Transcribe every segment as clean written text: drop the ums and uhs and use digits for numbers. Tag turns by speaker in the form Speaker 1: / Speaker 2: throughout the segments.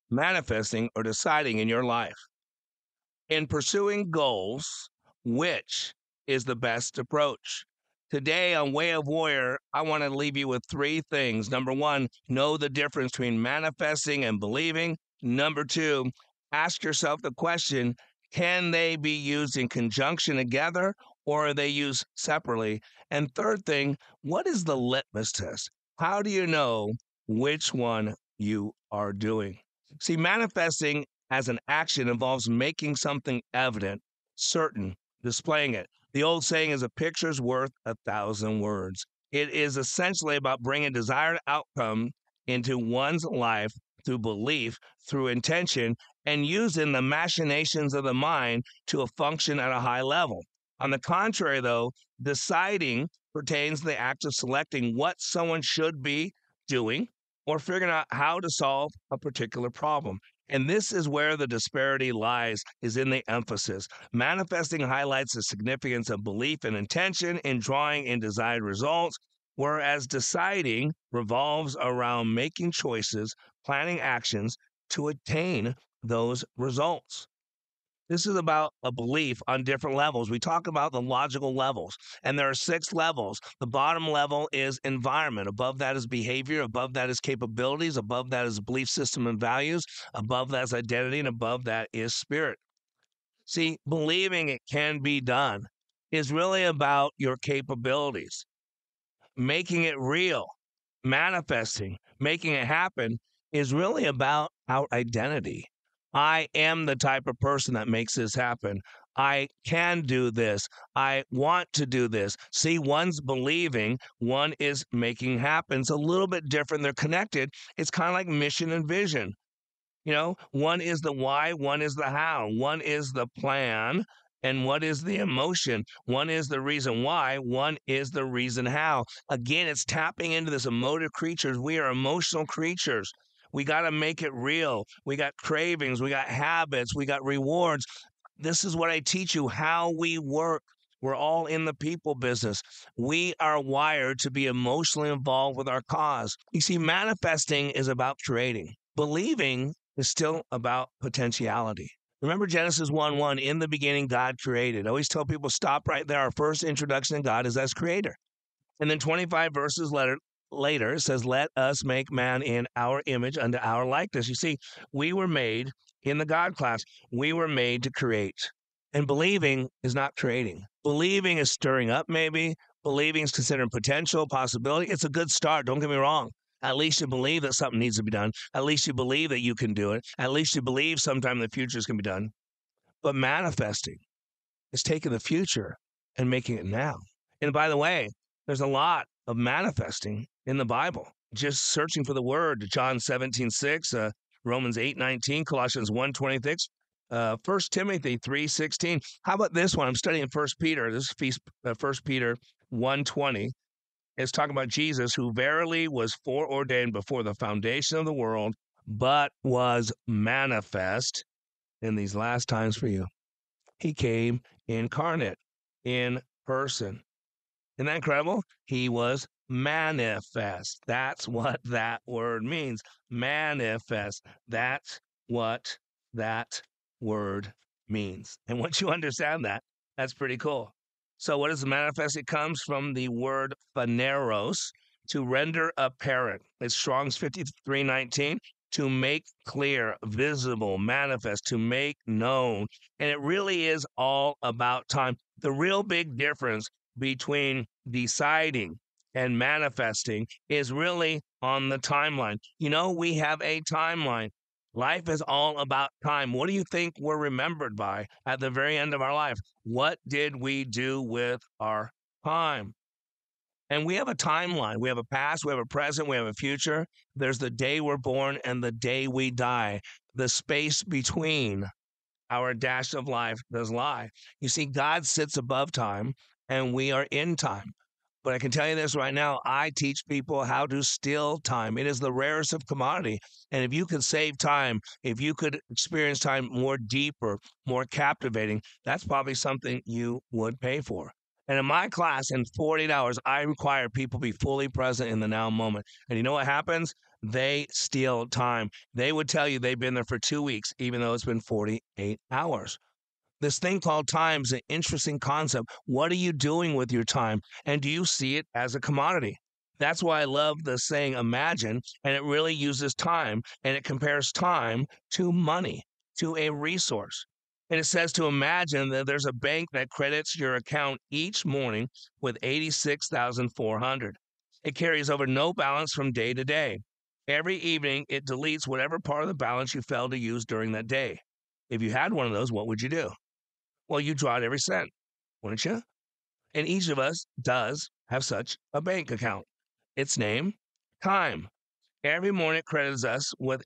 Speaker 1: manifesting, or deciding in your life? In pursuing goals, which is the best approach? Today on Way of Warrior, I want to leave you with three things. Number one, know the difference between manifesting and believing. Number two, ask yourself the question, can they be used in conjunction together or are they used separately? And third thing, what is the litmus test? How do you know which one you are doing? See, manifesting as an action involves making something evident, certain, displaying it. The old saying is a picture's worth 1,000 words. It is essentially about bringing desired outcome into one's life through belief, through intention, and using the machinations of the mind to function at a high level. On the contrary, though, deciding pertains to the act of selecting what someone should be doing or figuring out how to solve a particular problem. And this is where the disparity lies, is in the emphasis. Manifesting highlights the significance of belief and intention in drawing in desired results, whereas deciding revolves around making choices, planning actions to attain those results. This is about a belief on different levels. We talk about the logical levels, and there are 6 levels. The bottom level is environment. Above that is behavior. Above that is capabilities. Above that is belief system and values. Above that is identity, and above that is spirit. See, believing it can be done is really about your capabilities, making it real, manifesting, making it happen is really about our identity. I am the type of person that makes this happen. I can do this. I want to do this. See, one's believing, one is making happen. It's a little bit different. They're connected. It's kind of like mission and vision. One is the why, one is the how, one is the plan, and what is the emotion. One is the reason why, one is the reason how. Again, it's tapping into this emotive creatures. We are emotional creatures. We got to make it real. We got cravings, we got habits, we got rewards. This is what I teach you, how we work. We're all in the people business. We are wired to be emotionally involved with our cause. You see, manifesting is about creating. Believing is still about potentiality. Remember Genesis 1:1, in the beginning, God created. I always tell people, stop right there. Our first introduction to God is as creator. And then 25 verses later, it says, let us make man in our image unto our likeness. You see, we were made in the God class. We were made to create. And believing is not creating. Believing is stirring up, maybe. Believing is considering potential, possibility. It's a good start. Don't get me wrong. At least you believe that something needs to be done. At least you believe that you can do it. At least you believe sometime in the future is going to be done. But manifesting is taking the future and making it now. And by the way, there's a lot of manifesting in the Bible. Just searching for the word, John 17:6, Romans 8:19, Colossians 1:26, 1 Timothy 3:16. How about this one? I'm studying 1 Peter. This is 1 Peter 1:20. It's talking about Jesus, who verily was foreordained before the foundation of the world, but was manifest in these last times for you. He came incarnate, in person. Isn't that incredible? He was manifest. That's what that word means. Manifest. That's what that word means. And once you understand that, that's pretty cool. So what is the manifest? It comes from the word phaneros, to render apparent. It's Strong's 5319, to make clear, visible, manifest, to make known. And it really is all about time. The real big difference between deciding and manifesting is really on the timeline. We have a timeline. Life is all about time. What do you think we're remembered by at the very end of our life? What did we do with our time? And we have a timeline. We have a past, we have a present, we have a future. There's the day we're born and the day we die. The space between our dash of life does lie. You see, God sits above time and we are in time. But I can tell you this right now, I teach people how to steal time. It is the rarest of commodity. And if you could save time, if you could experience time more deeper, more captivating, that's probably something you would pay for. And in my class, in 48 hours, I require people be fully present in the now moment. And you know what happens? They steal time. They would tell you they've been there for 2 weeks, even though it's been 48 hours. This thing called time is an interesting concept. What are you doing with your time? And do you see it as a commodity? That's why I love the saying imagine, and it really uses time and it compares time to money, to a resource. And it says to imagine that there's a bank that credits your account each morning with 86,400. It carries over no balance from day to day. Every evening, it deletes whatever part of the balance you failed to use during that day. If you had one of those, what would you do? Well, you draw it every cent, wouldn't you? And each of us does have such a bank account. Its name, time. Every morning it credits us with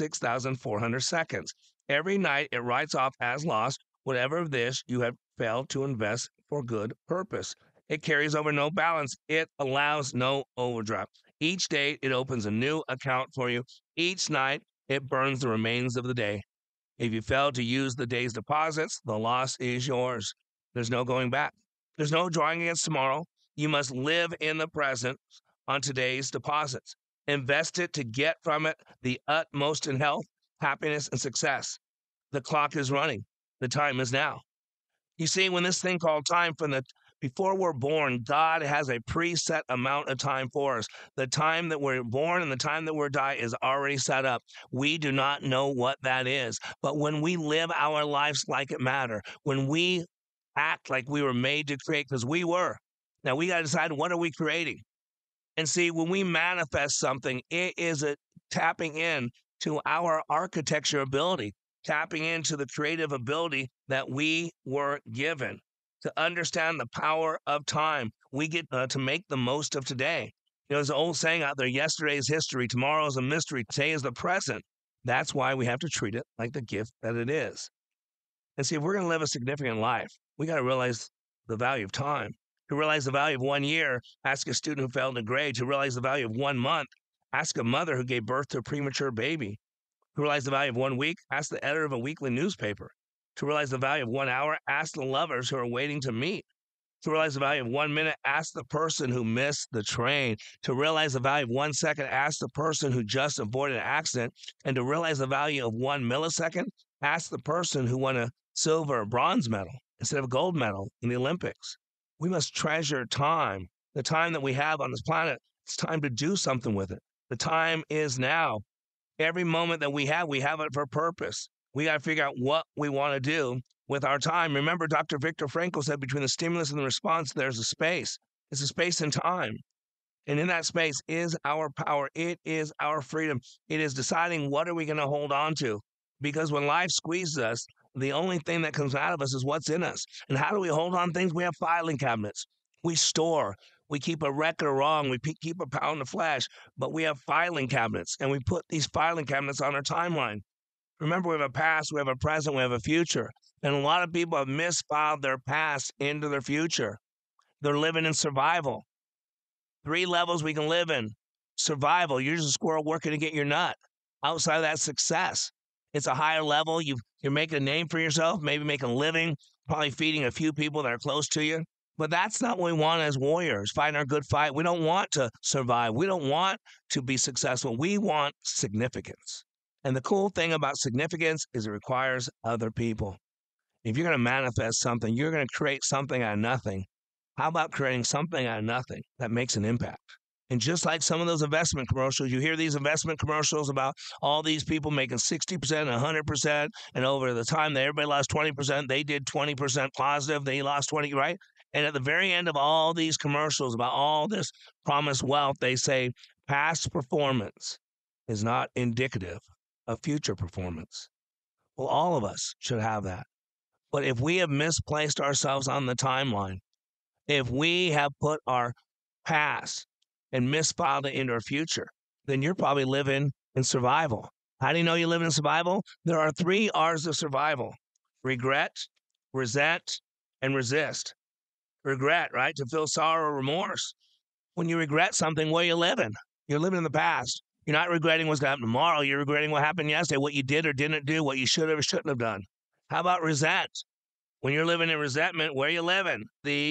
Speaker 1: 86,400 seconds. Every night it writes off as lost whatever of this you have failed to invest for good purpose. It carries over no balance. It allows no overdraft. Each day it opens a new account for you. Each night it burns the remains of the day. If you fail to use the day's deposits, the loss is yours. There's no going back. There's no drawing against tomorrow. You must live in the present on today's deposits. Invest it to get from it the utmost in health, happiness, and success. The clock is running. The time is now. You see, when this thing called time before we're born, God has a preset amount of time for us. The time that we're born and the time that we're die is already set up. We do not know what that is. But when we live our lives like it matter, when we act like we were made to create, because we were. Now we got to decide, what are we creating? And see, when we manifest something, it is a tapping in to our architecture ability, tapping into the creative ability that we were given. To understand the power of time, we get to make the most of today. There's an old saying out there, yesterday is history, tomorrow is a mystery, today is the present. That's why we have to treat it like the gift that it is. And see, if we're going to live a significant life, we got to realize the value of time. To realize the value of 1 year, ask a student who failed a grade. To realize the value of 1 month, ask a mother who gave birth to a premature baby. To realize the value of 1 week, ask the editor of a weekly newspaper. To realize the value of 1 hour, ask the lovers who are waiting to meet. To realize the value of 1 minute, ask the person who missed the train. To realize the value of 1 second, ask the person who just avoided an accident. And to realize the value of 1 millisecond, ask the person who won a silver or bronze medal instead of a gold medal in the Olympics. We must treasure time, the time that we have on this planet. It's time to do something with it. The time is now. Every moment that we have it for a purpose. We got to figure out what we want to do with our time. Remember, Dr. Viktor Frankl said between the stimulus and the response, there's a space. It's a space and time. And in that space is our power. It is our freedom. It is deciding what are we going to hold on to. Because when life squeezes us, the only thing that comes out of us is what's in us. And how do we hold on to things? We have filing cabinets. We store. We keep a record of wrong. We keep a pound of flesh. But we have filing cabinets. And we put these filing cabinets on our timeline. Remember, we have a past, we have a present, we have a future. And a lot of people have misfiled their past into their future. They're living in survival. 3 levels we can live in. Survival, you're just a squirrel working to get your nut. Outside of that, success. It's a higher level. You're making a name for yourself, maybe making a living, probably feeding a few people that are close to you. But that's not what we want as warriors, fighting our good fight. We don't want to survive. We don't want to be successful. We want significance. And the cool thing about significance is it requires other people. If you're going to manifest something, you're going to create something out of nothing. How about creating something out of nothing that makes an impact? And just like some of those investment commercials, you hear these investment commercials about all these people making 60%, 100%, and over the time that everybody lost 20%, they did 20% positive, they lost 20, right? And at the very end of all these commercials about all this promised wealth, they say past performance is not indicative of future performance. Well, all of us should have that. But if we have misplaced ourselves on the timeline, if we have put our past and misfiled it into our future, then you're probably living in survival. How do you know you live in survival? There are 3 R's of survival: regret, resent, and resist. Regret, right? To feel sorrow or remorse. When you regret something, where are you living? You're living in the past. You're not regretting what's going to happen tomorrow. You're regretting what happened yesterday, what you did or didn't do, what you should have or shouldn't have done. How about resent? When you're living in resentment, where are you living? The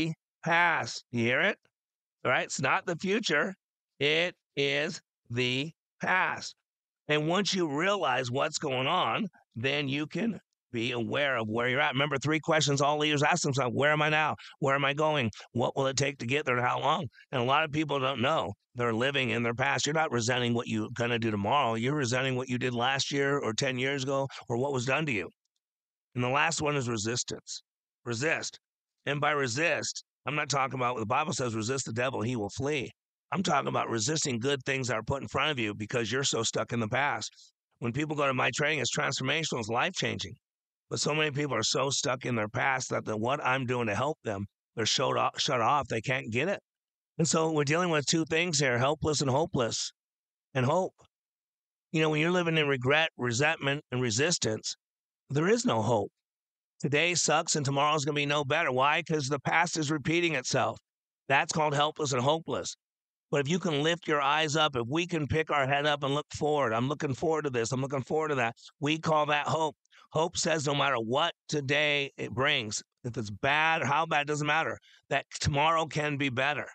Speaker 1: past. You hear it? All right? It's not the future. It is the past. And once you realize what's going on, then you can be aware of where you're at. Remember, 3 questions all leaders ask themselves: where am I now? Where am I going? What will it take to get there and how long? And a lot of people don't know. They're living in their past. You're not resenting what you're going to do tomorrow. You're resenting what you did last year or 10 years ago or what was done to you. And the last one is resistance. Resist. And by resist, I'm not talking about what the Bible says: resist the devil, he will flee. I'm talking about resisting good things that are put in front of you because you're so stuck in the past. When people go to my training, it's transformational, it's life changing. But so many people are so stuck in their past that what I'm doing to help them, they're shut off. They can't get it. And so we're dealing with 2 things here: helpless and hopeless, and hope. You know, when you're living in regret, resentment, and resistance, there is no hope. Today sucks and tomorrow's going to be no better. Why? Because the past is repeating itself. That's called helpless and hopeless. But if you can lift your eyes up, if we can pick our head up and look forward, I'm looking forward to this, I'm looking forward to that, we call that hope. Hope says no matter what today it brings, if it's bad or how bad, doesn't matter, that tomorrow can be better.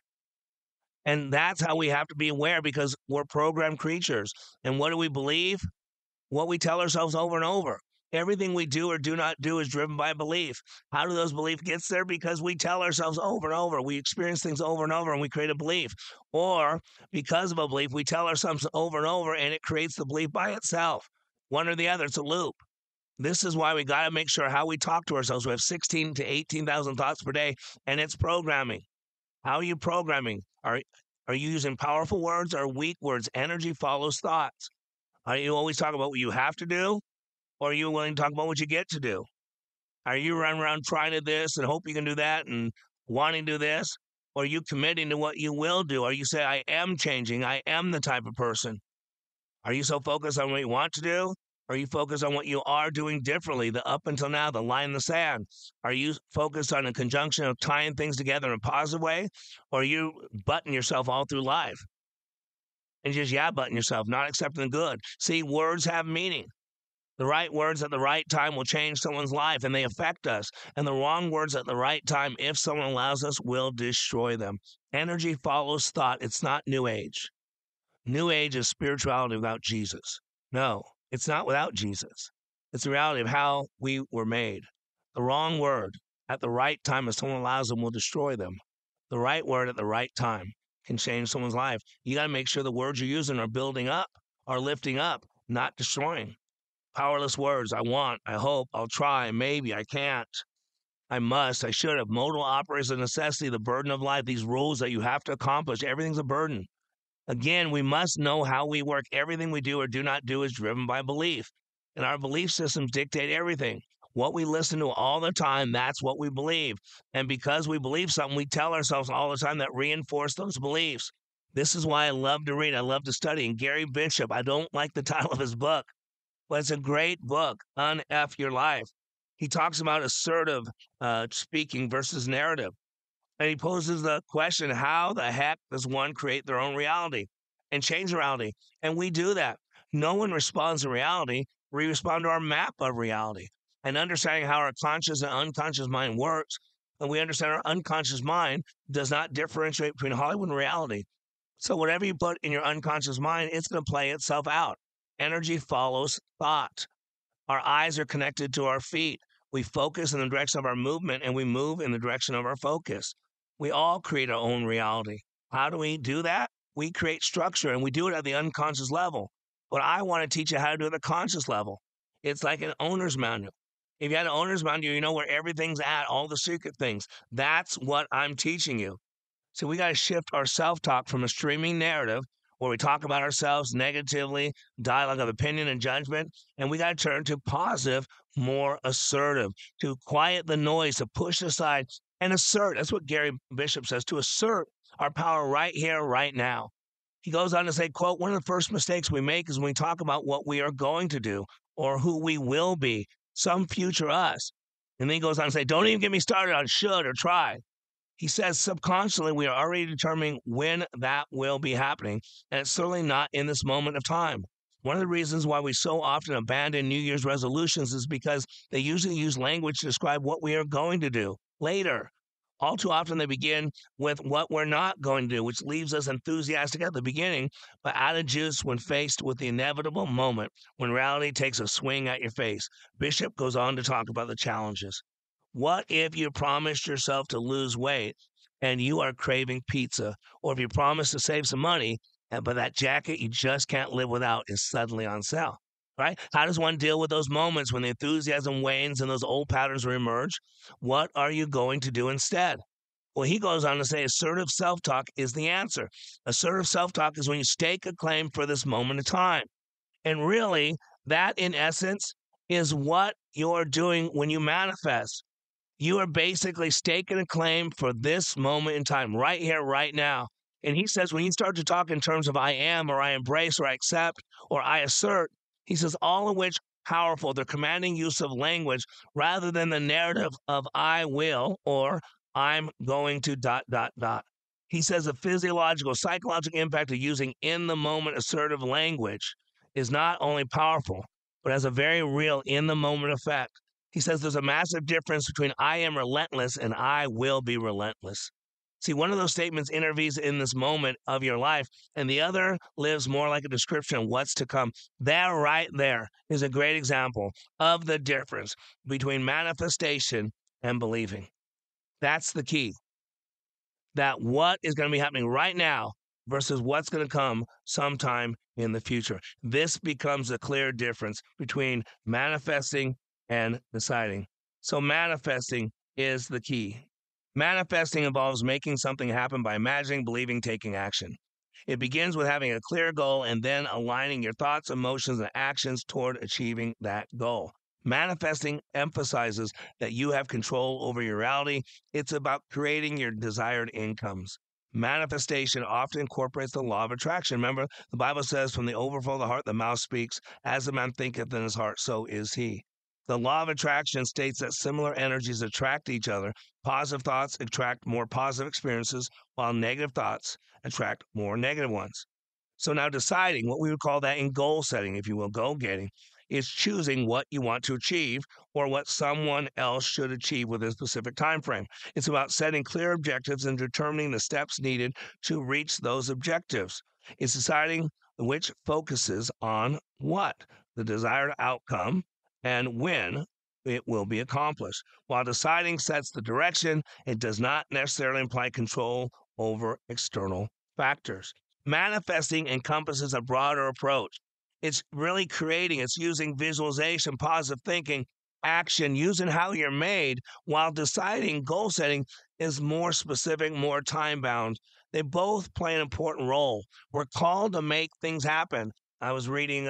Speaker 1: And that's how we have to be aware, because we're programmed creatures. And what do we believe? What we tell ourselves over and over. Everything we do or do not do is driven by belief. How do those beliefs get there? Because we tell ourselves over and over. We experience things over and over and we create a belief. Or because of a belief, we tell ourselves over and over and it creates the belief by itself. One or the other, it's a loop. This is why we got to make sure how we talk to ourselves. We have 16 to 18,000 thoughts per day, and it's programming. How are you programming? Are you using powerful words or weak words? Energy follows thoughts. Are you always talking about what you have to do? Or are you willing to talk about what you get to do? Are you running around trying to this and hope you can do that and wanting to do this? Or are you committing to what you will do? Or you say, I am changing. I am the type of person. Are you so focused on what you want to do? Or are you focused on what you are doing differently, the up until now, the line in the sand? Are you focused on a conjunction of tying things together in a positive way? Or are you butting yourself all through life? And just butting yourself, not accepting the good. See, words have meaning. The right words at the right time will change someone's life, and they affect us. And the wrong words at the right time, if someone allows us, will destroy them. Energy follows thought. It's not New Age. New Age is spirituality without Jesus. No, it's not without Jesus. It's the reality of how we were made. The wrong word at the right time, if someone allows them, will destroy them. The right word at the right time can change someone's life. You got to make sure the words you're using are building up, are lifting up, not destroying. Powerless words: I want, I hope, I'll try, maybe, I can't, I must, I should have. Modal operates a necessity, the burden of life, these rules that you have to accomplish. Everything's a burden. Again, we must know how we work. Everything we do or do not do is driven by belief. And our belief systems dictate everything. What we listen to all the time, that's what we believe. And because we believe something, we tell ourselves all the time that reinforce those beliefs. This is why I love to read. I love to study. And Gary Bishop, I don't like the title of his book, but it's a great book, Un-F Your Life. He talks about assertive speaking versus narrative. And he poses the question, how the heck does one create their own reality and change reality? And we do that. No one responds to reality. We respond to our map of reality. And understanding how our conscious and unconscious mind works, and we understand our unconscious mind does not differentiate between Hollywood and reality. So whatever you put in your unconscious mind, it's going to play itself out. Energy follows thought. Our eyes are connected to our feet. We focus in the direction of our movement, and we move in the direction of our focus. We all create our own reality. How do we do that? We create structure, and we do it at the unconscious level. But I want to teach you how to do it at the conscious level. It's like an owner's manual. If you had an owner's manual, you know where everything's at, all the secret things. That's what I'm teaching you. So we got to shift our self-talk from a streaming narrative where we talk about ourselves negatively, dialogue of opinion and judgment, and we got to turn to positive, more assertive, to quiet the noise, to push aside and assert. That's what Gary Bishop says, to assert our power right here, right now. He goes on to say, quote, one of the first mistakes we make is when we talk about what we are going to do or who we will be, some future us. And then he goes on to say, don't even get me started on should or try. He says subconsciously we are already determining when that will be happening, and it's certainly not in this moment of time. One of the reasons why we so often abandon New Year's resolutions is because they usually use language to describe what we are going to do later. All too often, they begin with what we're not going to do, which leaves us enthusiastic at the beginning, but out of juice when faced with the inevitable moment when reality takes a swing at your face. Bishop goes on to talk about the challenges. What if you promised yourself to lose weight and you are craving pizza? Or if you promised to save some money, but that jacket you just can't live without is suddenly on sale? Right? How does one deal with those moments when the enthusiasm wanes and those old patterns reemerge? What are you going to do instead? Well, he goes on to say assertive self talk is the answer. Assertive self talk is when you stake a claim for this moment of time. And really, that in essence is what you're doing when you manifest. You are basically staking a claim for this moment in time, right here, right now. And he says, when you start to talk in terms of I am, or I embrace, or I accept, or I assert, he says, all of which powerful, they're commanding use of language rather than the narrative of I will or I'm going to dot, dot, dot. He says the physiological, psychological impact of using in the moment assertive language is not only powerful, but has a very real in the moment effect. He says there's a massive difference between I am relentless and I will be relentless. See, one of those statements intervenes in this moment of your life, and the other lives more like a description of what's to come. That right there is a great example of the difference between manifestation and believing. That's the key. That what is going to be happening right now versus what's going to come sometime in the future. This becomes a clear difference between manifesting and deciding. So, manifesting is the key. Manifesting involves making something happen by imagining, believing, taking action. It begins with having a clear goal and then aligning your thoughts, emotions, and actions toward achieving that goal. Manifesting emphasizes that you have control over your reality. It's about creating your desired incomes. Manifestation often incorporates the law of attraction. Remember, the Bible says, from the overflow of the heart, the mouth speaks. As a man thinketh in his heart, so is he. The law of attraction states that similar energies attract each other. Positive thoughts attract more positive experiences, while negative thoughts attract more negative ones. So now deciding, what we would call that in goal setting, if you will, goal getting, is choosing what you want to achieve or what someone else should achieve within a specific time frame. It's about setting clear objectives and determining the steps needed to reach those objectives. It's deciding which focuses on what, the desired outcome, and when it will be accomplished. While deciding sets the direction, it does not necessarily imply control over external factors. Manifesting encompasses a broader approach. It's really creating, it's using visualization, positive thinking, action, using how you're made, while deciding goal setting is more specific, more time bound. They both play an important role. We're called to make things happen. I was reading,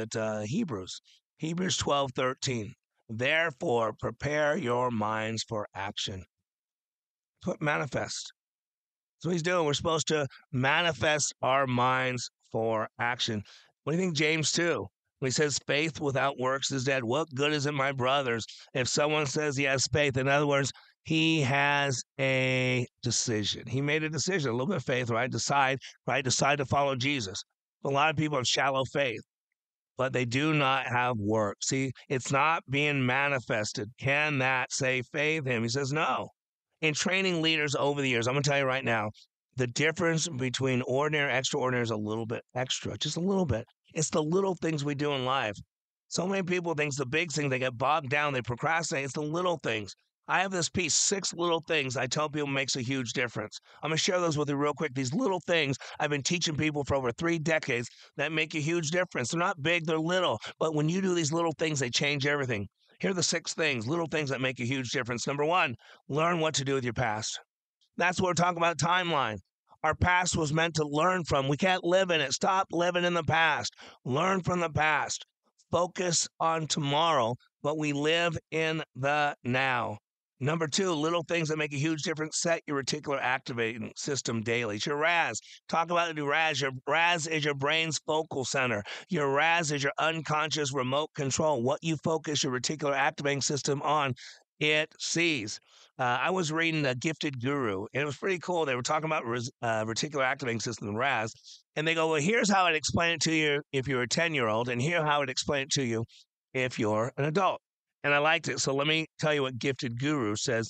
Speaker 1: Hebrews 12:13. Therefore, prepare your minds for action. Put manifest. That's what he's doing. We're supposed to manifest our minds for action. What do you think, James 2? When he says faith without works is dead. What good is it, my brothers, if someone says he has faith? In other words, he has a decision. He made a decision, a little bit of faith, right? Decide to follow Jesus. A lot of people have shallow faith, but they do not have work. See, it's not being manifested. Can that say faith him? He says no. In training leaders over the years, I'm going to tell you right now, the difference between ordinary and extraordinary is a little bit extra, just a little bit. It's the little things we do in life. So many people think it's the big thing. They get bogged down. They procrastinate. It's the little things. I have this piece, 6 little things I tell people makes a huge difference. I'm going to share those with you real quick. These little things I've been teaching people for over 3 decades that make a huge difference. They're not big, they're little. But when you do these little things, they change everything. Here are the 6 things, little things that make a huge difference. Number 1, learn what to do with your past. That's what we're talking about, timeline. Our past was meant to learn from. We can't live in it. Stop living in the past. Learn from the past. Focus on tomorrow, but we live in the now. Number 2, little things that make a huge difference. Set your reticular activating system daily. It's your RAS. Talk about the RAS. Your RAS is your brain's focal center. Your RAS is your unconscious remote control. What you focus your reticular activating system on, it sees. I was reading The Gifted Guru, and it was pretty cool. They were talking about reticular activating system, RAS, and they go, well, here's how I'd explain it to you if you're a 10-year-old, and here's how I'd explain it to you if you're an adult. And I liked it. So let me tell you what Gifted Guru says.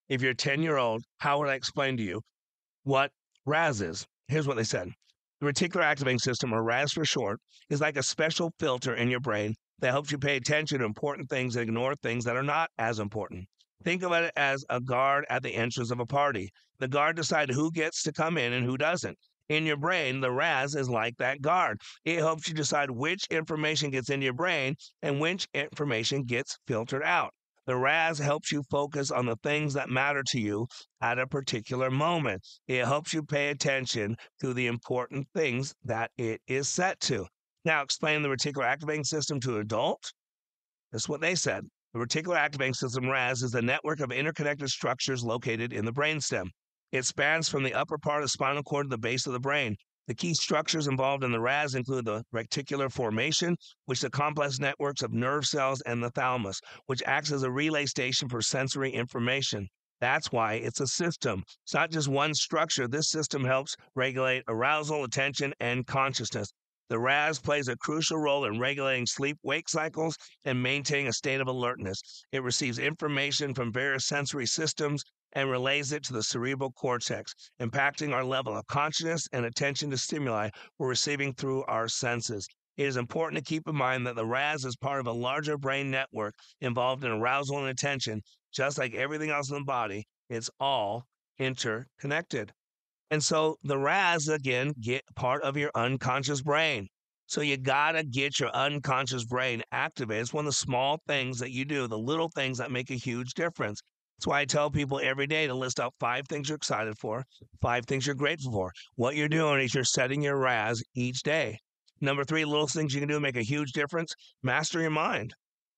Speaker 1: If you're a 10-year-old, how would I explain to you what RAS is? Here's what they said. The reticular activating system, or RAS for short, is like a special filter in your brain that helps you pay attention to important things and ignore things that are not as important. Think of it as a guard at the entrance of a party. The guard decides who gets to come in and who doesn't. In your brain, the RAS is like that guard. It helps you decide which information gets into your brain and which information gets filtered out. The RAS helps you focus on the things that matter to you at a particular moment. It helps you pay attention to the important things that it is set to. Now, explain the reticular activating system to an adult. That's what they said. The reticular activating system, RAS, is a network of interconnected structures located in the brainstem. It spans from the upper part of the spinal cord to the base of the brain. The key structures involved in the RAS include the reticular formation, which is the complex networks of nerve cells, and the thalamus, which acts as a relay station for sensory information. That's why it's a system. It's not just one structure. This system helps regulate arousal, attention, and consciousness. The RAS plays a crucial role in regulating sleep-wake cycles and maintaining a state of alertness. It receives information from various sensory systems and relays it to the cerebral cortex, impacting our level of consciousness and attention to stimuli we're receiving through our senses. It is important to keep in mind that the RAS is part of a larger brain network involved in arousal and attention. Just like everything else in the body, it's all interconnected. And so the RAS, again, get part of your unconscious brain. So you got to get your unconscious brain activated. It's one of the small things that you do, the little things that make a huge difference. That's why I tell people every day to list out 5 things you're excited for, 5 things you're grateful for. What you're doing is you're setting your RAS each day. Number 3, little things you can do to make a huge difference. Master your mind.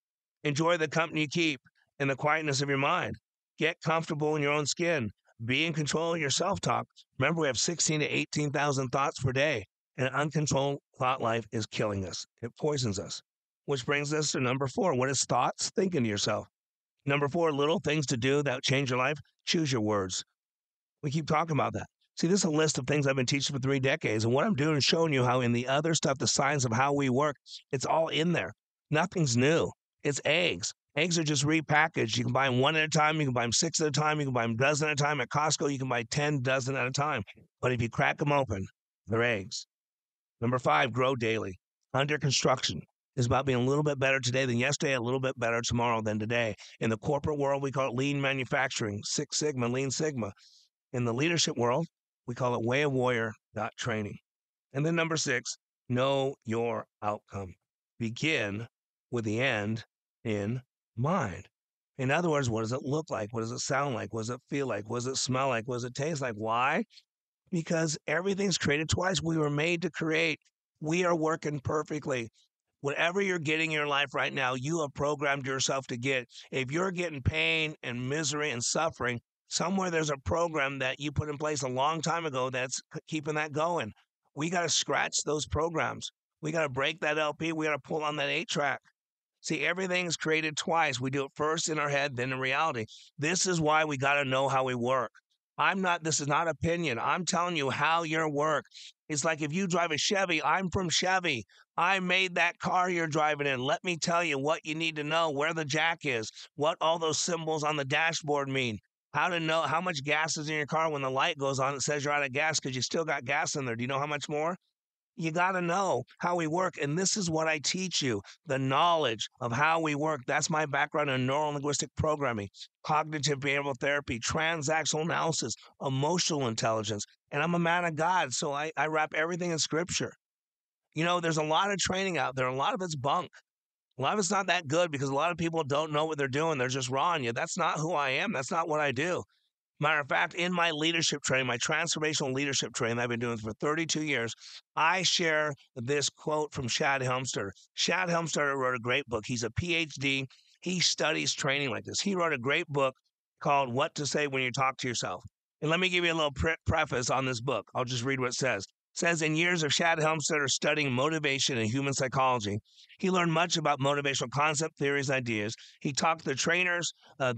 Speaker 1: Enjoy the company you keep and the quietness of your mind. Get comfortable in your own skin. Be in control of your self-talk. Remember, we have 16 to 18,000 thoughts per day, and an uncontrolled thought life is killing us. It poisons us. Which brings us to number 4. What is thoughts? Thinking to yourself. Number 4, little things to do that change your life. Choose your words. We keep talking about that. See, this is a list of things I've been teaching for 3 decades, and what I'm doing is showing you how in the other stuff, the science of how we work, it's all in there. Nothing's new. It's eggs. Eggs are just repackaged. You can buy them 1 at a time. You can buy them 6 at a time. You can buy them a dozen at a time. At Costco, you can buy 10 dozen at a time. But if you crack them open, they're eggs. Number 5, grow daily. Under construction is about being a little bit better today than yesterday, a little bit better tomorrow than today. In the corporate world, we call it lean manufacturing, Six Sigma, Lean Sigma. In the leadership world, we call it way of warrior, not training. And then number 6, know your outcome. Begin with the end in mind. In other words, what does it look like? What does it sound like? What does it feel like? What does it smell like? What does it taste like? Why? Because everything's created twice. We were made to create. We are working perfectly. Whatever you're getting in your life right now, you have programmed yourself to get. If you're getting pain and misery and suffering, somewhere there's a program that you put in place a long time ago that's keeping that going. We got to scratch those programs. We got to break that LP. We got to pull on that 8-track. See, everything's created twice. We do it first in our head, then in reality. This is why we got to know how we work. This is not opinion. I'm telling you how your work. It's like if you drive a Chevy, I'm from Chevy. I made that car you're driving in. Let me tell you what you need to know, where the jack is, what all those symbols on the dashboard mean, how to know how much gas is in your car when the light goes on. It says you're out of gas because you still got gas in there. Do you know how much more? You got to know how we work. And this is what I teach you, the knowledge of how we work. That's my background in neuro-linguistic programming, cognitive behavioral therapy, transactional analysis, emotional intelligence. And I'm a man of God, so I wrap everything in scripture. You know, there's a lot of training out there. A lot of it's bunk. A lot of it's not that good because a lot of people don't know what they're doing. They're just raw on you. That's not who I am. That's not what I do. Matter of fact, in my leadership training, my transformational leadership training that I've been doing for 32 years, I share this quote from Shad Helmstetter. Shad Helmstetter wrote a great book. He's a PhD. He studies training like this. He wrote a great book called What to Say When You Talk to Yourself. And let me give you a little preface on this book. I'll just read what it says. It says, in years of Shad Helmstetter studying motivation and human psychology, he learned much about motivational concept, theories, ideas. He talked to the trainers,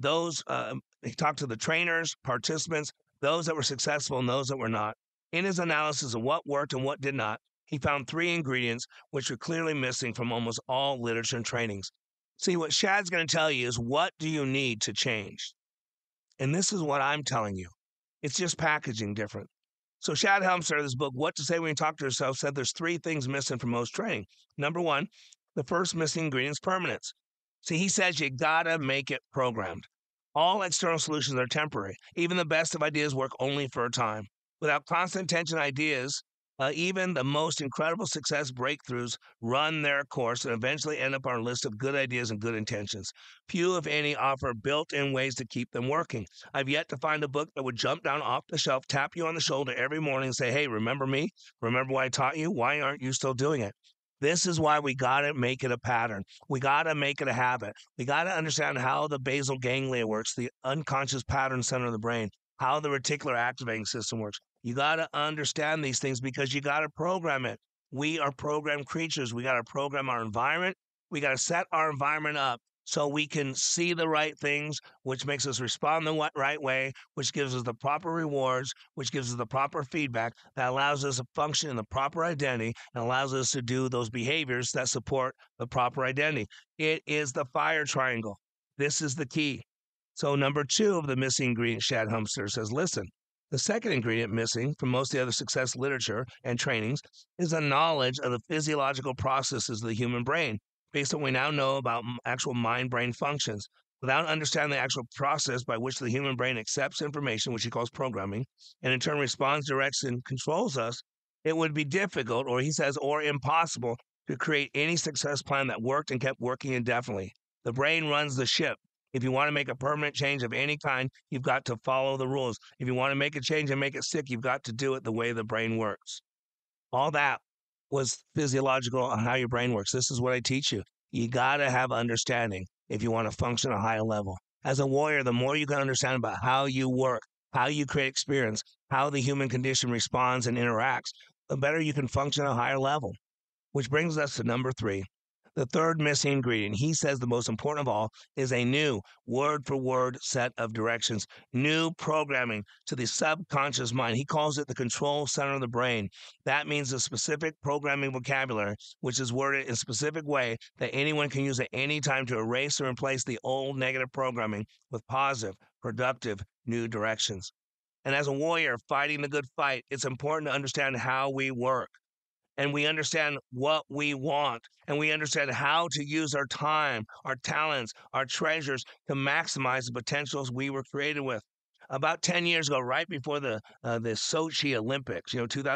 Speaker 1: he talked to the trainers, participants, those that were successful and those that were not. In his analysis of what worked and what did not, he found 3 ingredients which were clearly missing from almost all literature and trainings. See, what Shad's going to tell you is what do you need to change? And this is what I'm telling you. It's just packaging different. So Shad Helmster, this book, What to Say When You Talk to Yourself, said there's three things missing from most training. Number one, the first missing ingredient is permanence. See, he says you gotta make it programmed. All external solutions are temporary. Even the best of ideas work only for a time. Without constant attention ideas, even the most incredible success breakthroughs run their course and eventually end up on our list of good ideas and good intentions. Few, if any, offer built in ways to keep them working. I've yet to find a book that would jump down off the shelf, tap you on the shoulder every morning and say, hey, remember me? Remember what I taught you? Why aren't you still doing it? This is why we got to make it a pattern. We got to make it a habit. We got to understand how the basal ganglia works, the unconscious pattern center of the brain, how the reticular activating system works. You got to understand these things because you got to program it. We are programmed creatures. We got to program our environment. We got to set our environment up so we can see the right things, which makes us respond the right way, which gives us the proper rewards, which gives us the proper feedback that allows us to function in the proper identity and allows us to do those behaviors that support the proper identity. It is the fire triangle. This is the key. So number two of the missing ingredient, Shad Helmster says, listen, the second ingredient missing from most of the other success literature and trainings is a knowledge of the physiological processes of the human brain based on what we now know about actual mind-brain functions. Without understanding the actual process by which the human brain accepts information, which he calls programming, and in turn responds, directs, and controls us, it would be difficult, or he says, or impossible, to create any success plan that worked and kept working indefinitely. The brain runs the ship. If you want to make a permanent change of any kind, you've got to follow the rules. If you want to make a change and make it stick, you've got to do it the way the brain works. All that was physiological on how your brain works. This is what I teach you. You got to have understanding if you want to function at a higher level. As a warrior, the more you can understand about how you work, how you create experience, how the human condition responds and interacts, the better you can function at a higher level. Which brings us to number three. The third missing ingredient, he says the most important of all, is a new word for word set of directions, new programming to the subconscious mind. He calls it the control center of the brain. That means a specific programming vocabulary, which is worded in a specific way that anyone can use at any time to erase or replace the old negative programming with positive, productive, new directions. And as a warrior fighting the good fight, it's important to understand how we work and we understand what we want, and we understand how to use our time, our talents, our treasures to maximize the potentials we were created with. About 10 years ago, right before the Sochi Olympics,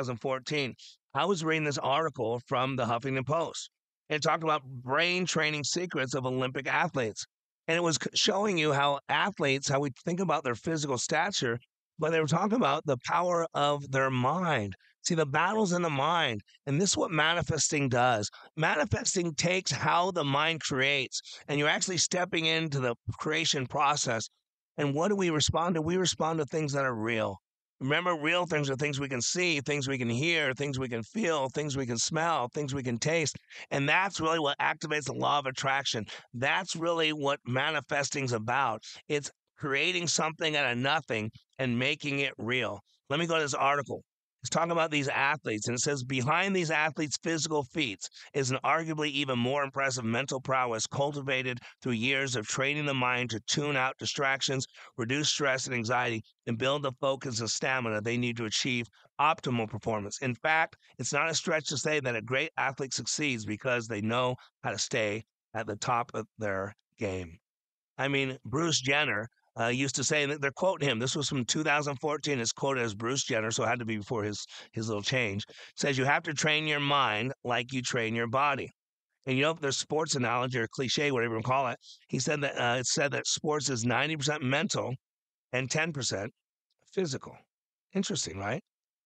Speaker 1: 2014, I was reading this article from the Huffington Post. And it talked about brain training secrets of Olympic athletes. And it was showing you how athletes, how we think about their physical stature, but they were talking about the power of their mind. See, the battle's in the mind. And this is what manifesting does. Manifesting takes how the mind creates, and you're actually stepping into the creation process. And what do we respond to? We respond to things that are real. Remember, real things are things we can see, things we can hear, things we can feel, things we can smell, things we can taste. And that's really what activates the law of attraction. That's really what manifesting's about. It's creating something out of nothing and making it real. Let me go to this article. It's talking about these athletes, and it says behind these athletes' physical feats is an arguably even more impressive mental prowess cultivated through years of training the mind to tune out distractions, reduce stress and anxiety, and build the focus and stamina they need to achieve optimal performance. In fact, it's not a stretch to say that a great athlete succeeds because they know how to stay at the top of their game. I mean, Bruce Jenner used to say that they're quoting him. This was from 2014. It's quoted as Bruce Jenner, so it had to be before his little change. Says you have to train your mind like you train your body. And there's sports analogy or cliche, whatever you call it. He said that it's said that sports is 90% mental and 10% physical. Interesting, right?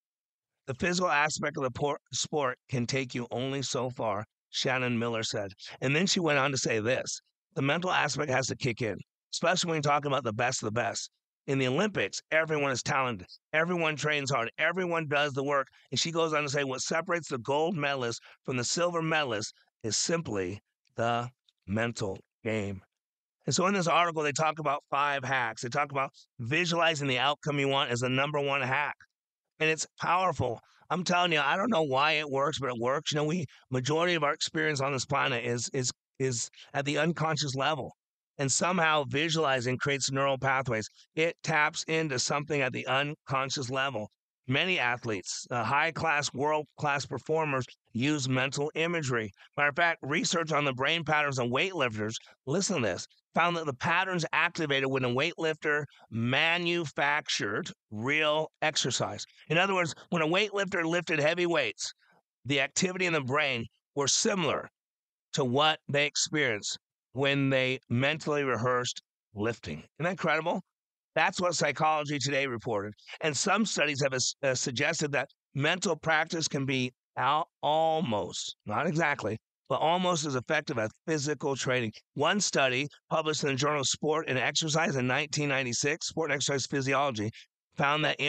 Speaker 1: The physical aspect of the sport can take you only so far, Shannon Miller said. And then she went on to say this: the mental aspect has to kick in, especially when you talk about the best of the best. In the Olympics, everyone is talented. Everyone trains hard. Everyone does the work. And she goes on to say what separates the gold medalist from the silver medalist is simply the mental game. And so in this article, they talk about 5 hacks. They talk about visualizing the outcome you want as the number one hack. And it's powerful. I'm telling you, I don't know why it works, but it works. Majority of our experience on this planet is at the unconscious level. And somehow visualizing creates neural pathways. It taps into something at the unconscious level. Many athletes, high class, world class performers, use mental imagery. Matter of fact, research on the brain patterns of weightlifters, listen to this, found that the patterns activated when a weightlifter manufactured real exercise. In other words, when a weightlifter lifted heavy weights, the activity in the brain were similar to what they experienced when they mentally rehearsed lifting. Isn't that incredible? That's what Psychology Today reported. And some studies have suggested that mental practice can be almost, not exactly, but almost as effective as physical training. One study published in the Journal of Sport and Exercise in 1996, Sport and Exercise Physiology, found that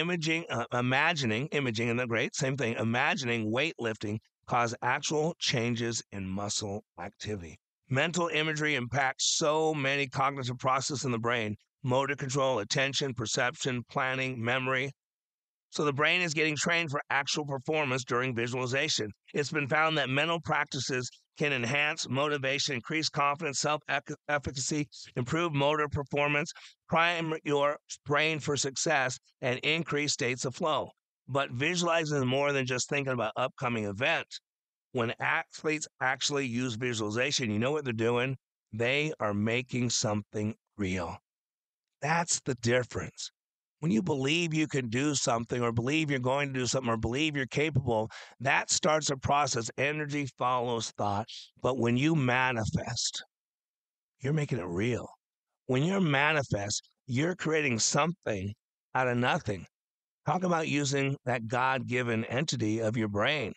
Speaker 1: imaging, and the great, same thing, imagining weightlifting caused actual changes in muscle activity. Mental imagery impacts so many cognitive processes in the brain: motor control, attention, perception, planning, memory. So the brain is getting trained for actual performance during visualization. It's been found that mental practices can enhance motivation, increase confidence, self efficacy, improve motor performance, prime your brain for success, and increase states of flow. But visualizing is more than just thinking about upcoming events. When athletes actually use visualization, you know what they're doing? They are making something real. That's the difference. When you believe you can do something, or believe you're going to do something, or believe you're capable, that starts a process. Energy follows thought. But when you manifest, you're making it real. When you're manifest, you're creating something out of nothing. Talk about using that God given entity of your brain.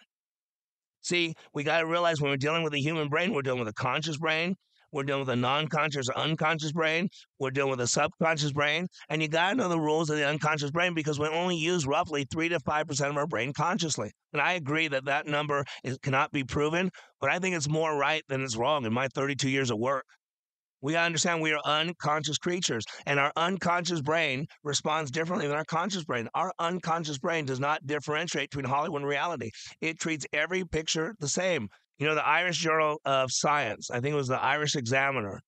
Speaker 1: See, we got to realize when we're dealing with a human brain, we're dealing with a conscious brain, we're dealing with a non-conscious or unconscious brain, we're dealing with a subconscious brain, and you got to know the rules of the unconscious brain, because we only use roughly 3 to 5% of our brain consciously. And I agree that that number cannot be proven, but I think it's more right than it's wrong in my 32 years of work. We got to understand we are unconscious creatures, and our unconscious brain responds differently than our conscious brain. Our unconscious brain does not differentiate between Hollywood and reality. It treats every picture the same. You know, the Irish Journal of Science, I think it was the Irish Examiner,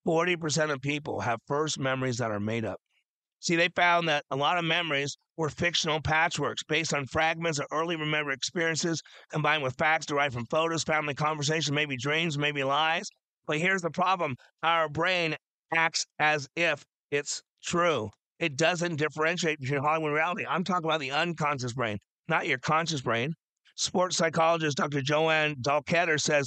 Speaker 1: 40% of people have first memories that are made up. See, they found that a lot of memories were fictional patchworks based on fragments of early remembered experiences combined with facts derived from photos, family conversations, maybe dreams, maybe lies. But here's the problem: our brain acts as if it's true. It doesn't differentiate between Hollywood and reality. I'm talking about the unconscious brain, not your conscious brain. Sports psychologist Dr. Joanne Dalketter says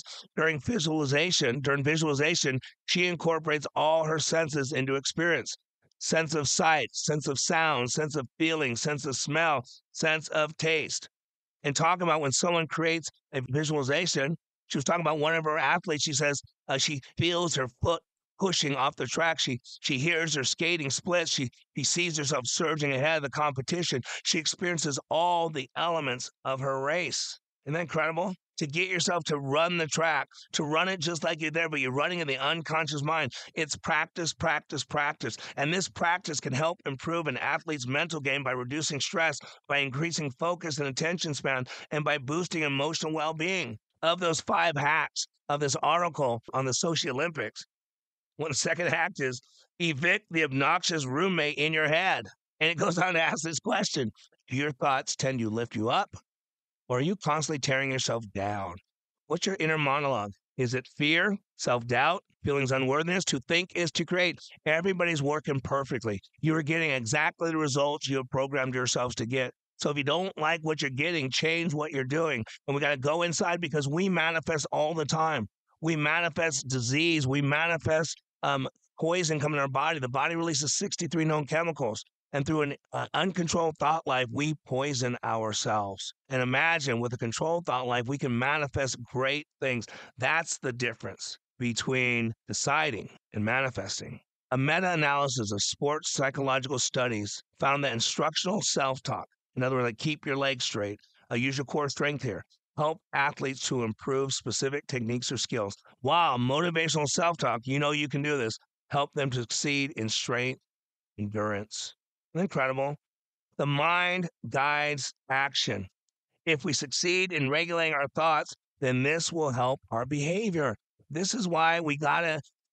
Speaker 1: during visualization, she incorporates all her senses into experience: sense of sight, sense of sound, sense of feeling, sense of smell, sense of taste. And talking about when someone creates a visualization, she was talking about one of her athletes. She says she feels her foot pushing off the track. She hears her skating splits. She sees herself surging ahead of the competition. She experiences all the elements of her race. Isn't that incredible? To get yourself to run the track, to run it just like you're there, but you're running in the unconscious mind. It's practice, practice, practice. And this practice can help improve an athlete's mental game by reducing stress, by increasing focus and attention span, and by boosting emotional well being. Of those 5 hacks of this article on the Sochi Olympics, one second hack is evict the obnoxious roommate in your head. And it goes on to ask this question: do your thoughts tend to lift you up, or are you constantly tearing yourself down? What's your inner monologue? Is it fear, self doubt, feelings unworthiness? To think is to create. Everybody's working perfectly. You are getting exactly the results you have programmed yourselves to get. So if you don't like what you're getting, change what you're doing. And we got to go inside, because we manifest all the time. We manifest disease. We manifest poison coming in our body. The body releases 63 known chemicals. And through an uncontrolled thought life, we poison ourselves. And imagine, with a controlled thought life, we can manifest great things. That's the difference between deciding and manifesting. A meta analysis of sports psychological studies found that instructional self talk, in other words, like keep your legs straight, use your core strength here, help athletes to improve specific techniques or skills. While motivational self talk, you know you can do this, help them to succeed in strength, endurance. Incredible. The mind guides action. If we succeed in regulating our thoughts, then this will help our behavior. This is why we got to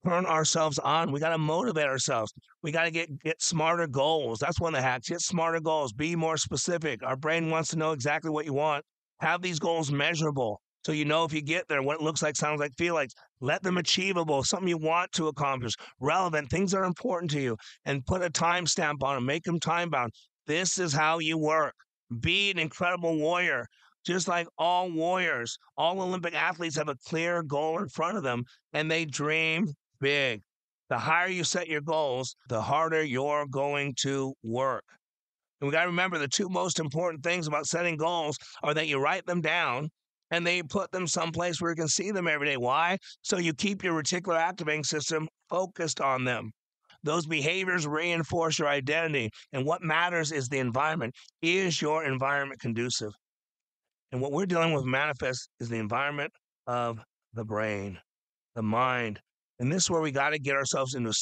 Speaker 1: turn ourselves on. We got to motivate ourselves. We got to get smarter goals. That's one of the hacks. Get smarter goals. Be more specific. Our brain wants to know exactly what you want. Have these goals measurable so you know if you get there, what it looks like, sounds like, feel like. Let them achievable, something you want to accomplish, relevant, things that are important to you, and put a timestamp on them. Make them time bound. This is how you work. Be an incredible warrior. Just like all warriors, all Olympic athletes have a clear goal in front of them and they dream big. The higher you set your goals, the harder you're going to work. And we got to remember the two most important things about setting goals are that you write them down and then you put them someplace where you can see them every day. Why? So you keep your reticular activating system focused on them. Those behaviors reinforce your identity. And what matters is the environment. Is your environment conducive? And what we're dealing with manifest is the environment of the brain, the mind. And this is where we got to get ourselves into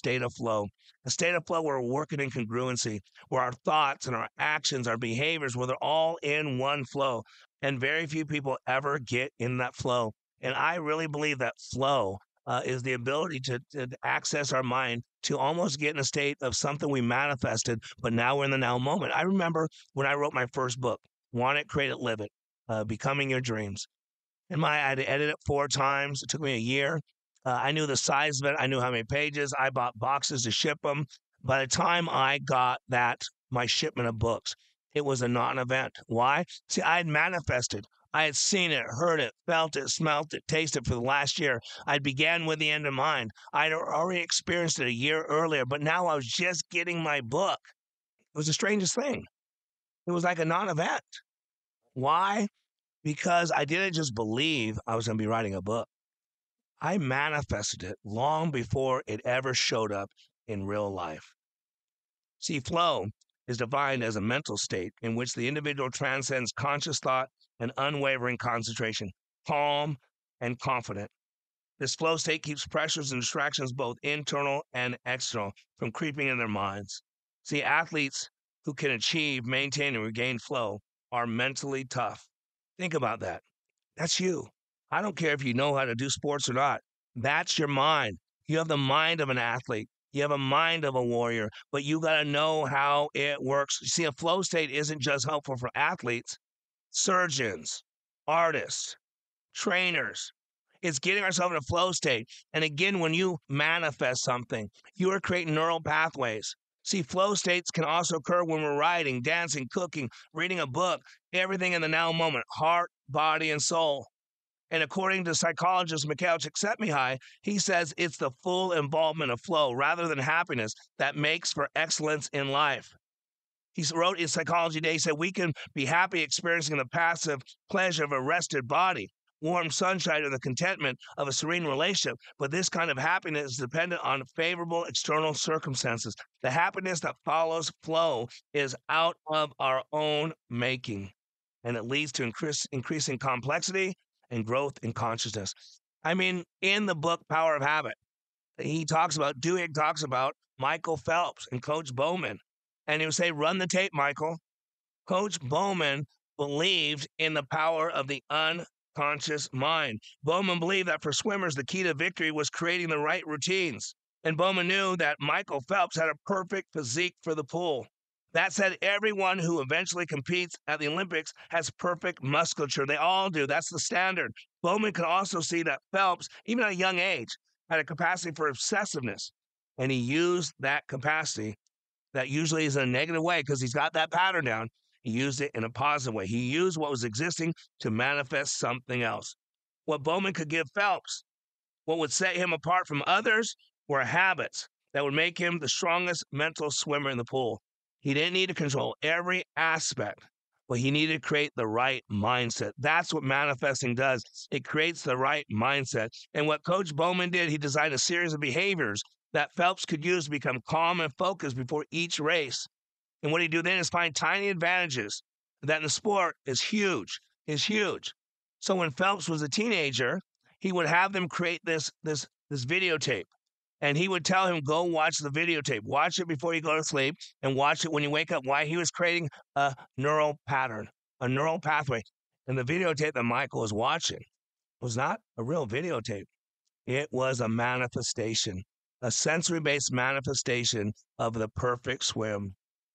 Speaker 1: a state of flow where we're working in congruency, where our thoughts and our actions, our behaviors, where they're all in one flow. And very few people ever get in that flow. And I really believe that flow is the ability to access our mind to almost get in a state of something we manifested, but now we're in the now moment. I remember when I wrote my first book, Want It, Create It, Live It, Becoming Your Dreams. And I had to edit it 4 times. It took me a year. I knew the size of it. I knew how many pages. I bought boxes to ship them. By the time I got my shipment of books, it was a non-event. Why? See, I had manifested. I had seen it, heard it, felt it, smelt it, tasted it for the last year. I began with the end in mind. I'd already experienced it a year earlier, but now I was just getting my book. It was the strangest thing. It was like a non-event. Why? Because I didn't just believe I was going to be writing a book. I manifested it long before it ever showed up in real life. See, flow is defined as a mental state in which the individual transcends conscious thought and unwavering concentration, calm and confident. This flow state keeps pressures and distractions, both internal and external, from creeping in their minds. See, athletes who can achieve, maintain, and regain flow are mentally tough. Think about that. That's you. I don't care if you know how to do sports or not. That's your mind. You have the mind of an athlete. You have a mind of a warrior, but you got to know how it works. See, a flow state isn't just helpful for athletes, surgeons, artists, trainers. It's getting ourselves in a flow state. And again, when you manifest something, you are creating neural pathways. See, flow states can also occur when we're writing, dancing, cooking, reading a book, everything in the now moment, heart, body, and soul. And according to psychologist Mikhail Csikszentmihalyi, he says it's the full involvement of flow rather than happiness that makes for excellence in life. He wrote in Psychology Today, he said, we can be happy experiencing the passive pleasure of a rested body, warm sunshine, or the contentment of a serene relationship. But this kind of happiness is dependent on favorable external circumstances. The happiness that follows flow is out of our own making, and it leads to increasing complexity and growth in consciousness. I mean, in the book, Power of Habit, Duhigg talks about Michael Phelps and Coach Bowman. And he would say, run the tape, Michael. Coach Bowman believed in the power of the unconscious mind. Bowman believed that for swimmers, the key to victory was creating the right routines. And Bowman knew that Michael Phelps had a perfect physique for the pool. That said, everyone who eventually competes at the Olympics has perfect musculature. They all do. That's the standard. Bowman could also see that Phelps, even at a young age, had a capacity for obsessiveness. And he used that capacity that usually is in a negative way because he's got that pattern down. He used it in a positive way. He used what was existing to manifest something else. What Bowman could give Phelps, what would set him apart from others, were habits that would make him the strongest mental swimmer in the pool. He didn't need to control every aspect, but he needed to create the right mindset. That's what manifesting does. It creates the right mindset. And what Coach Bowman did, he designed a series of behaviors that Phelps could use to become calm and focused before each race. And what he do then is find tiny advantages that in the sport is huge. So when Phelps was a teenager, he would have them create this videotape. And he would tell him, go watch the videotape. Watch it before you go to sleep and watch it when you wake up. Why? He was creating a neural pattern, a neural pathway. And the videotape that Michael was watching was not a real videotape. It was a manifestation. a sensory-based manifestation of the perfect swim.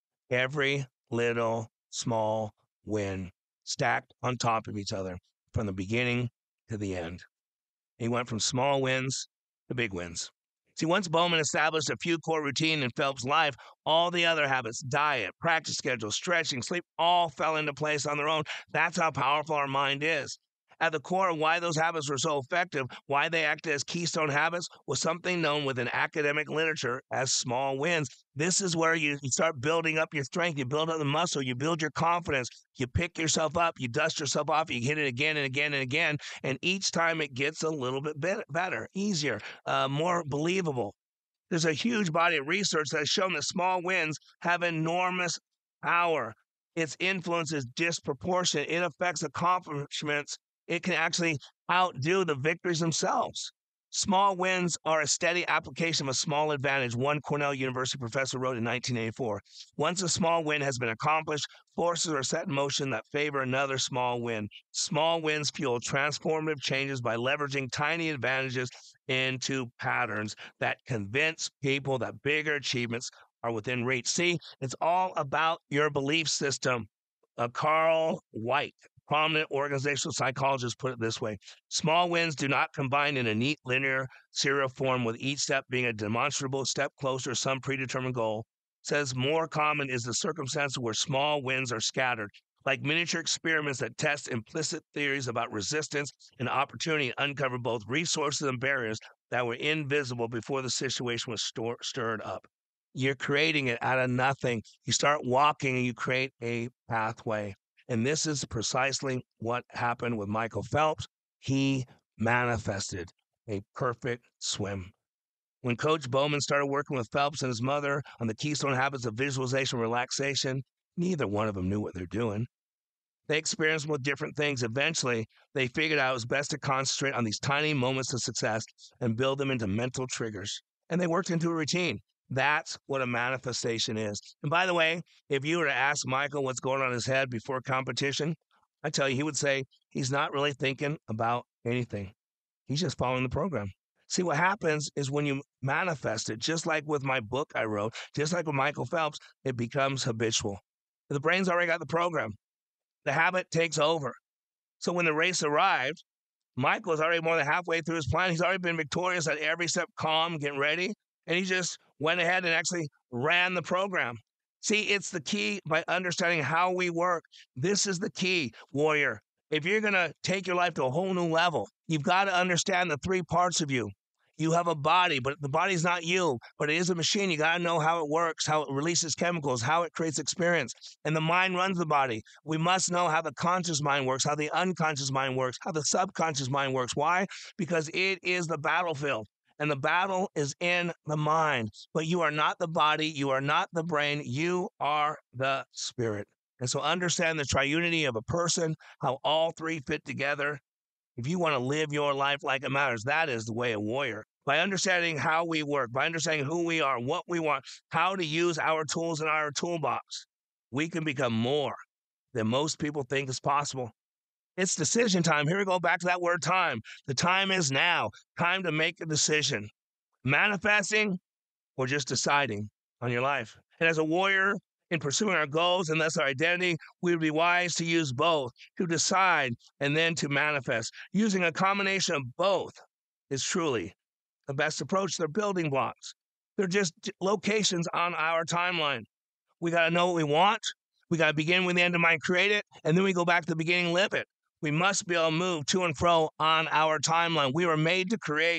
Speaker 1: Every little small win stacked on top of each other from the beginning to the end. He went from small wins to big wins. See, once Bowman established a few core routine in Phelps' life, all the other habits, diet, practice schedule, stretching, sleep, all fell into place on their own. That's how powerful our mind is. At the core of why those habits were so effective, why they acted as keystone habits, was something known within academic literature as small wins. This is where you start building up your strength, you build up the muscle, you build your confidence, you pick yourself up, you dust yourself off, you hit it again and again and again, and each time it gets a little bit better, easier, more believable. There's a huge body of research that has shown that small wins have enormous power. Its influence is disproportionate. It affects accomplishments. It can actually outdo the victories themselves. Small wins are a steady application of a small advantage, one Cornell University professor wrote in 1984. Once a small win has been accomplished, forces are set in motion that favor another small win. Small wins fuel transformative changes by leveraging tiny advantages into patterns that convince people that bigger achievements are within reach. See, it's all about your belief system. Carl White, prominent organizational psychologist, put it this way: small wins do not combine in a neat, linear, serial form, with each step being a demonstrable step closer to some predetermined goal. Says more common is the circumstance where small wins are scattered, like miniature experiments that test implicit theories about resistance and opportunity, and uncover both resources and barriers that were invisible before the situation was stirred up. You're creating it out of nothing. You start walking and you create a pathway. And this is precisely what happened with Michael Phelps. He manifested a perfect swim. When Coach Bowman started working with Phelps and his mother on the keystone habits of visualization and relaxation, neither one of them knew what they're doing. They experienced with different things. Eventually, they figured out it was best to concentrate on these tiny moments of success and build them into mental triggers. And they worked into a routine. That's what a manifestation is. And by the way, if you were to ask Michael what's going on in his head before competition, I tell you, he would say he's not really thinking about anything. He's just following the program. See, what happens is when you manifest it, just like with my book I wrote, just like with Michael Phelps, it becomes habitual. The brain's already got the program. The habit takes over. So when the race arrived, Michael was already more than halfway through his plan. He's already been victorious at every step, calm, getting ready. And he just went ahead and actually ran the program. See, it's the key by understanding how we work. This is the key, warrior. If you're going to take your life to a whole new level, you've got to understand the three parts of you. You have a body, but the body's not you, but it is a machine. You got to know how it works, how it releases chemicals, how it creates experience. And the mind runs the body. We must know how the conscious mind works, how the unconscious mind works, how the subconscious mind works. Why? Because it is the battlefield. And the battle is in the mind. But you are not the body. You are not the brain. You are the spirit. And so understand the triunity of a person, how all three fit together. If you want to live your life like it matters, that is the way of warrior. By understanding how we work, by understanding who we are, what we want, how to use our tools in our toolbox, we can become more than most people think is possible. It's decision time. Here we go back to that word time. The time is now. Time to make a decision. Manifesting or just deciding on your life. And as a warrior, in pursuing our goals and thus our identity, we would be wise to use both, to decide and then to manifest. Using a combination of both is truly the best approach. They're building blocks. They're just locations on our timeline. We got to know what we want. We got to begin with the end in mind, create it, and then we go back to the beginning, live it. We must be able to move to and fro on our timeline. We were made to create.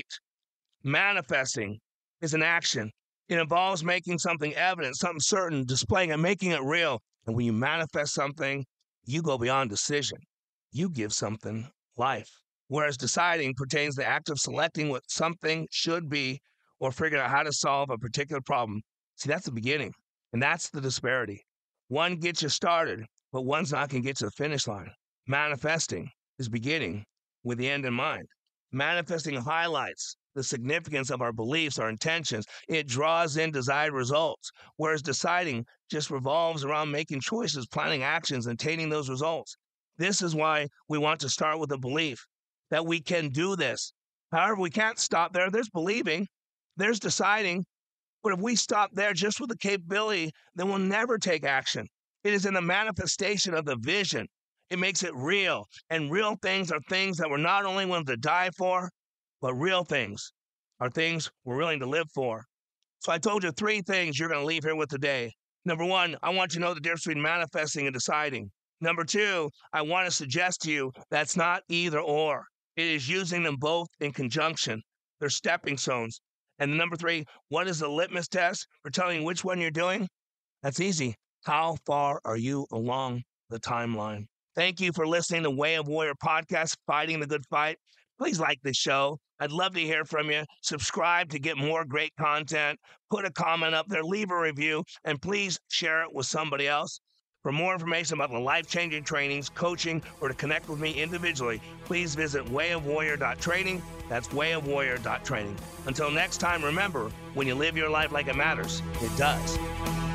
Speaker 1: Manifesting is an action. It involves making something evident, something certain, displaying it, making it real. And when you manifest something, you go beyond decision. You give something life. Whereas deciding pertains to the act of selecting what something should be or figuring out how to solve a particular problem. See, that's the beginning. And that's the disparity. One gets you started, but one's not going to get to the finish line. Manifesting is beginning with the end in mind. Manifesting highlights the significance of our beliefs, our intentions. It draws in desired results, whereas deciding just revolves around making choices, planning actions, and attaining those results. This is why we want to start with a belief that we can do this. However, we can't stop there. There's believing. There's deciding. But if we stop there just with the capability, then we'll never take action. It is in the manifestation of the vision. It makes it real. And real things are things that we're not only willing to die for, but real things are things we're willing to live for. So I told you 3 things you're going to leave here with today. Number 1, I want you to know the difference between manifesting and deciding. Number 2, I want to suggest to you that's not either or. It is using them both in conjunction. They're stepping stones. And number 3, what is the litmus test for telling which one you're doing? That's easy. How far are you along the timeline? Thank you for listening to Way of Warrior podcast, Fighting the Good Fight. Please like the show. I'd love to hear from you. Subscribe to get more great content. Put a comment up there, leave a review, and please share it with somebody else. For more information about the life-changing trainings, coaching, or to connect with me individually, please visit wayofwarrior.training. That's wayofwarrior.training. Until next time, remember, when you live your life like it matters, it does.